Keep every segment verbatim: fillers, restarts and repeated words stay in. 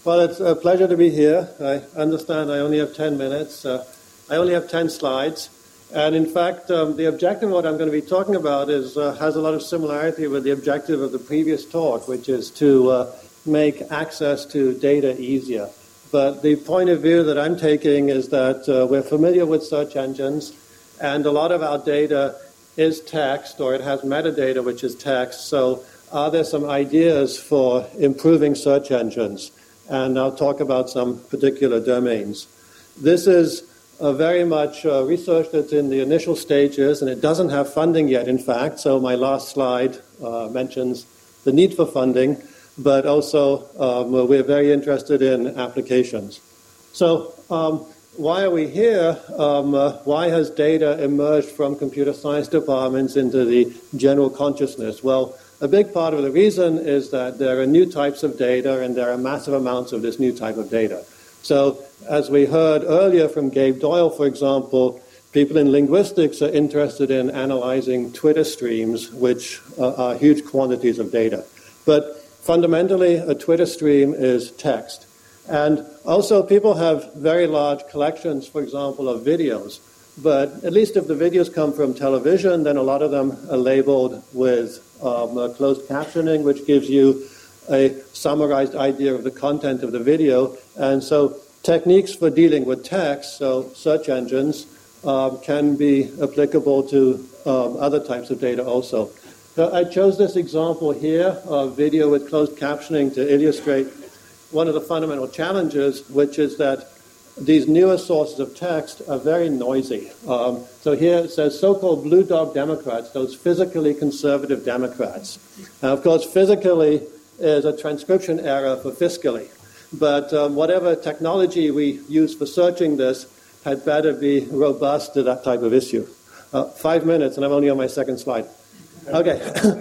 Well, it's a pleasure to be here. I understand I only have ten minutes. Uh, I only have ten slides. And in fact, um, the objective of what I'm going to be talking about is uh, has a lot of similarity with the objective of the previous talk, which is to uh, make access to data easier. But the point of view that I'm taking is that uh, we're familiar with search engines, and a lot of our data is text, or it has metadata, which is text. So are there some ideas for improving search engines? And I'll talk about some particular domains. This is uh, very much uh, research that's in the initial stages, and it doesn't have funding yet, in fact. So my last slide uh, mentions the need for funding, but also um, we're very interested in applications. So um, why are we here? Um, uh, why has data emerged from computer science departments into the general consciousness? Well, a big part of the reason is that there are new types of data, and there are massive amounts of this new type of data. So, as we heard earlier from Gabe Doyle, for example, people in linguistics are interested in analyzing Twitter streams, which uh, are huge quantities of data. But fundamentally, a Twitter stream is text. And also, people have very large collections, for example, of videos. But at least if the videos come from television, then a lot of them are labeled with um, uh, closed captioning, which gives you a summarized idea of the content of the video. And so techniques for dealing with text, so search engines, um, can be applicable to um, other types of data also. So I chose this example here, a video with closed captioning, to illustrate one of the fundamental challenges, which is that these newer sources of text are very noisy. Um, so here it says so-called blue dog Democrats, those physically conservative Democrats. Now, of course, physically is a transcription error for fiscally. But um, whatever technology we use for searching this had better be robust to that type of issue. Uh, five minutes, and I'm only on my second slide. Okay.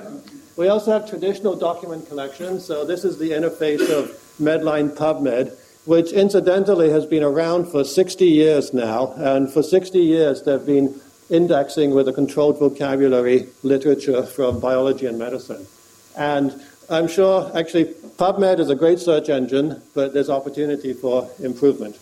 We also have traditional document collections. So this is the interface of Medline PubMed, which incidentally has been around for sixty years now, and for sixty years they've been indexing with a controlled vocabulary literature from biology and medicine. And I'm sure, actually, PubMed is a great search engine, but there's opportunity for improvement.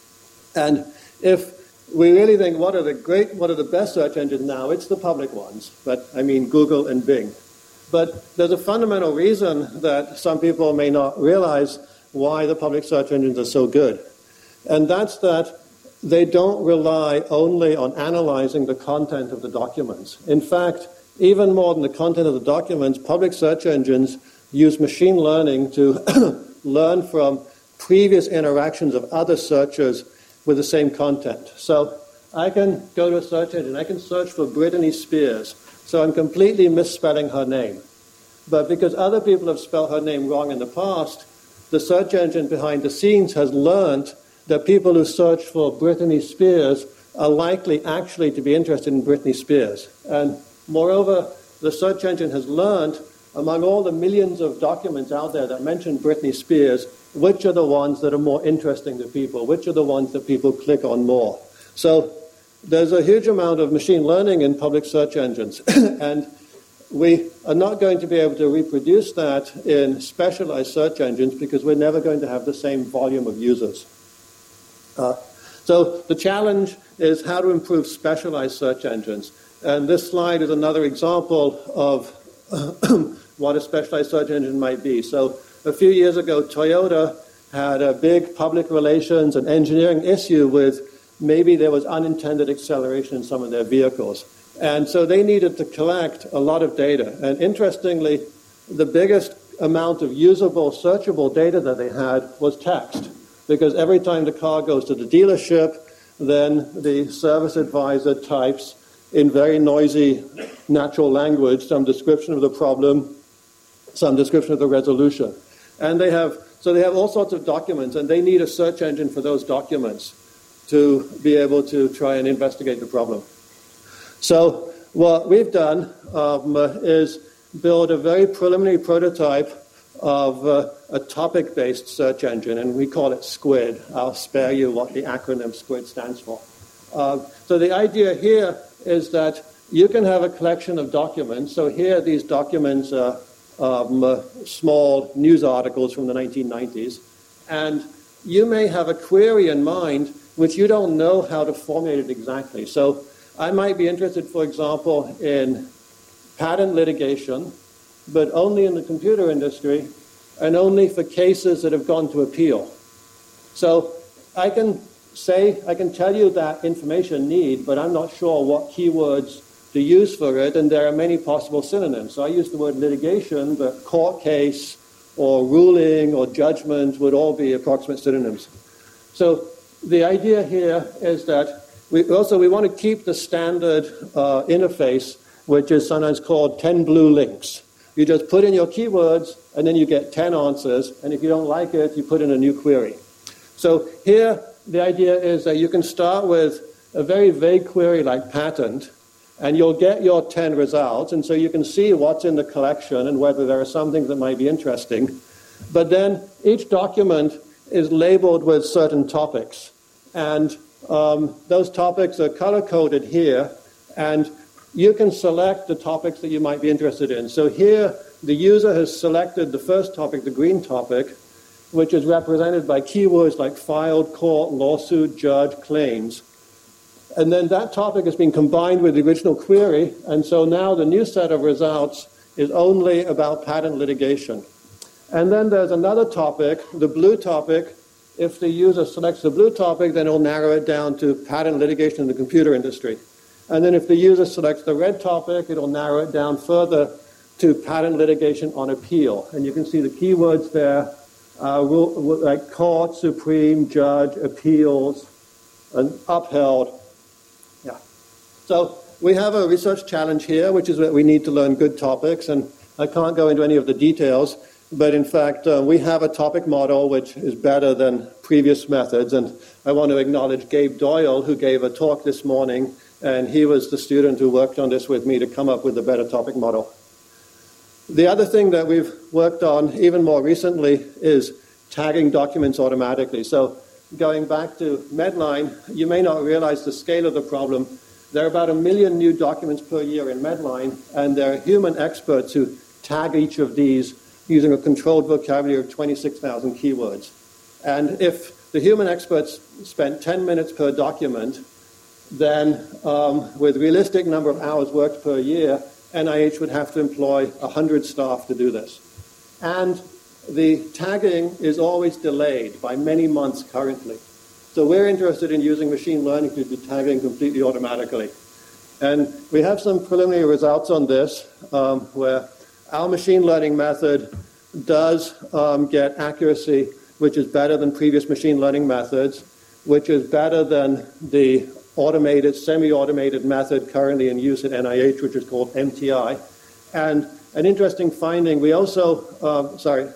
And if we really think, what are the great, what are the best search engines now? It's the public ones, but I mean Google and Bing. But there's a fundamental reason that some people may not realize why the public search engines are so good. And that's that they don't rely only on analyzing the content of the documents. In fact, even more than the content of the documents, public search engines use machine learning to learn from previous interactions of other searchers with the same content. So I can go to a search engine, I can search for Britney Spears, so I'm completely misspelling her name. But because other people have spelled her name wrong in the past, the search engine behind the scenes has learned that people who search for Britney Spears are likely actually to be interested in Britney Spears. And moreover, the search engine has learned, among all the millions of documents out there that mention Britney Spears, which are the ones that are more interesting to people, which are the ones that people click on more. So there's a huge amount of machine learning in public search engines. And we are not going to be able to reproduce that in specialized search engines because we're never going to have the same volume of users. Uh, so the challenge is how to improve specialized search engines. And this slide is another example of what a specialized search engine might be. So a few years ago, Toyota had a big public relations and engineering issue with maybe there was unintended acceleration in some of their vehicles. And so they needed to collect a lot of data. And interestingly, the biggest amount of usable, searchable data that they had was text. Because every time the car goes to the dealership, then the service advisor types in very noisy natural language some description of the problem, some description of the resolution. And they have, so they have all sorts of documents, and they need a search engine for those documents to be able to try and investigate the problem. So what we've done um, uh, is build a very preliminary prototype of uh, a topic-based search engine, and we call it SQUID. I'll spare you what the acronym SQUID stands for. Uh, so the idea here is that you can have a collection of documents. So here these documents are um, uh, small news articles from the nineteen nineties. And you may have a query in mind which you don't know how to formulate it exactly. So I might be interested, for example, in patent litigation, but only in the computer industry and only for cases that have gone to appeal. So I can say, I can tell you that information need, but I'm not sure what keywords to use for it, and there are many possible synonyms. So I use the word litigation, but court case or ruling or judgment would all be approximate synonyms. So the idea here is that we also we want to keep the standard uh, interface, which is sometimes called ten blue links. You just put in your keywords, and then you get ten answers, and if you don't like it, you put in a new query. So here, the idea is that you can start with a very vague query like patent, and you'll get your ten results, and so you can see what's in the collection and whether there are some things that might be interesting. But then each document is labeled with certain topics, and um, those topics are color-coded here, and you can select the topics that you might be interested in. So here, the user has selected the first topic, the green topic, which is represented by keywords like filed, court, lawsuit, judge, claims. And then that topic has been combined with the original query, and so now the new set of results is only about patent litigation. And then there's another topic, the blue topic. If the user selects the blue topic, then it'll narrow it down to patent litigation in the computer industry. And then if the user selects the red topic, it'll narrow it down further to patent litigation on appeal. And you can see the keywords there, uh, like court, supreme, judge, appeals, and upheld. Yeah. So we have a research challenge here, which is that we need to learn good topics. And I can't go into any of the details, but in fact, uh, we have a topic model which is better than previous methods. And I want to acknowledge Gabe Doyle, who gave a talk this morning, and he was the student who worked on this with me to come up with a better topic model. The other thing that we've worked on even more recently is tagging documents automatically. So going back to Medline, you may not realize the scale of the problem. There are about a million new documents per year in Medline, and there are human experts who tag each of these using a controlled vocabulary of twenty-six thousand keywords. And if the human experts spent ten minutes per document, then um, with realistic number of hours worked per year, N I H would have to employ one hundred staff to do this. And the tagging is always delayed by many months currently. So we're interested in using machine learning to do tagging completely automatically. And we have some preliminary results on this, um, where our machine learning method does um, get accuracy which is better than previous machine learning methods, which is better than the automated, semi-automated method currently in use at N I H, which is called M T I. And an interesting finding, we also, um, sorry,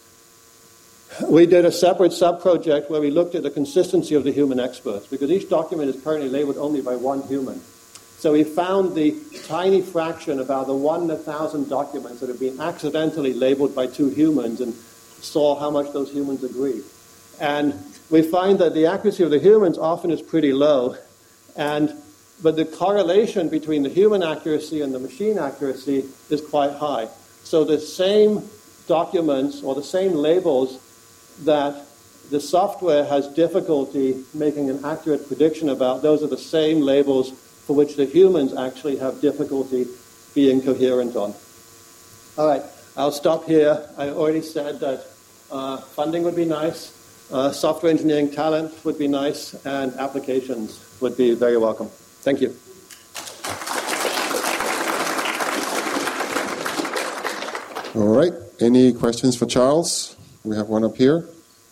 we did a separate sub-project where we looked at the consistency of the human experts, because each document is currently labeled only by one human. So we found the tiny fraction, about the one in a thousand documents that have been accidentally labeled by two humans, and saw how much those humans agree. And we find that the accuracy of the humans often is pretty low, and but the correlation between the human accuracy and the machine accuracy is quite high. So the same documents or the same labels that the software has difficulty making an accurate prediction about, those are the same labels for which the humans actually have difficulty being coherent on. All right, I'll stop here. I already said that uh, funding would be nice, uh, software engineering talent would be nice, and applications would be very welcome. Thank you. All right, any questions for Charles? We have one up here.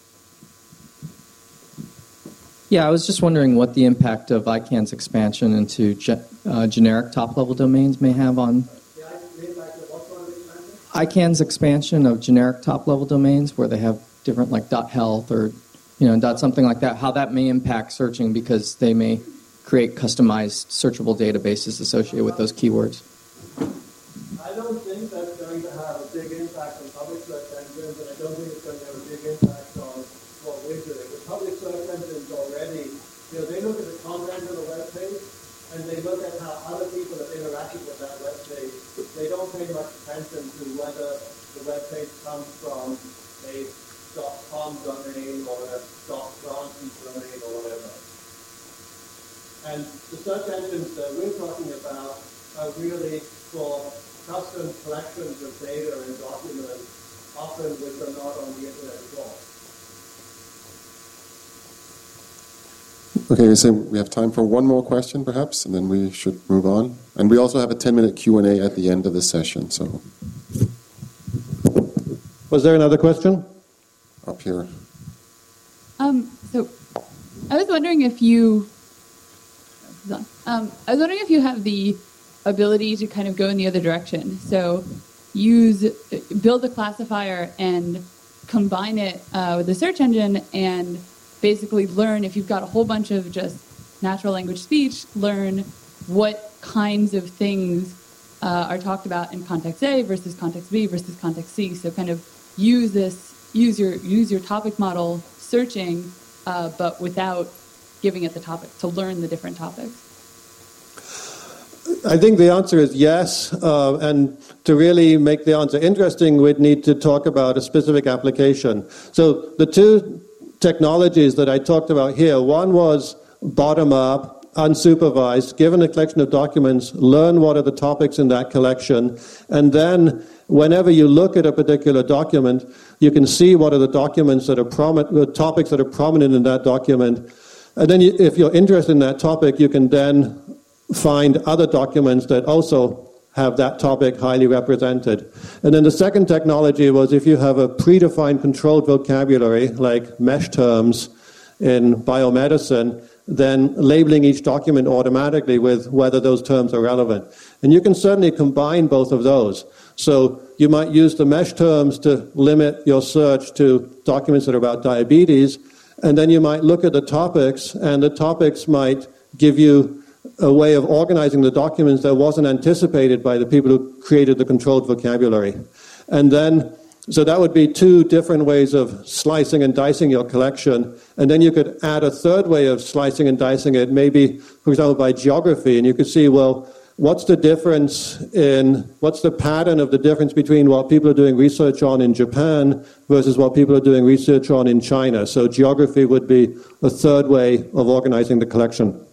Yeah, I was just wondering what the impact of I CANN's expansion into ge- uh, generic top-level domains may have on I CANN's expansion of generic top-level domains, where they have different, like .health or you know dot something like that. How that may impact searching, because they may create customized searchable databases associated with those keywords. I don't think that's going to have a big impact on public search engines, and I don't think it's going to have a big impact on what we're doing. The public search engines already, you know, they look at the content of the web page, and they look at how other people have interacted with that web page. They don't pay much attention to whether the web page comes from a .com domain domain or a .plant domain or whatever. And the search engines that we're talking about are really for custom collections of data and documents, often which are not on the internet at all. Okay, so we have time for one more question, perhaps, and then we should move on. And we also have a ten-minute Q and A at the end of the session. So, was there another question? Up here. Um, so, I was wondering if you, um, I was wondering if you have the ability to kind of go in the other direction. So, use build a classifier and combine it uh, with the search engine and basically learn, if you've got a whole bunch of just natural language speech, learn what kinds of things uh, are talked about in context A versus context B versus context C. So kind of use this, use your use your topic model searching, uh, but without giving it the topic, to learn the different topics. I think the answer is yes, uh, and to really make the answer interesting, we'd need to talk about a specific application. So the two technologies that I talked about here, one was bottom-up, unsupervised, given a collection of documents, learn what are the topics in that collection, and then whenever you look at a particular document, you can see what are the documents that are prominent, the topics that are prominent in that document, and then you, if you're interested in that topic, you can then find other documents that also have that topic highly represented. And then the second technology was if you have a predefined controlled vocabulary, like mesh terms in biomedicine, then labeling each document automatically with whether those terms are relevant. And you can certainly combine both of those. So you might use the mesh terms to limit your search to documents that are about diabetes, and then you might look at the topics, and the topics might give you a way of organizing the documents that wasn't anticipated by the people who created the controlled vocabulary. And then, so that would be two different ways of slicing and dicing your collection. And then you could add a third way of slicing and dicing it, maybe, for example, by geography. And you could see, well, what's the difference in, what's the pattern of the difference between what people are doing research on in Japan versus what people are doing research on in China? So geography would be a third way of organizing the collection.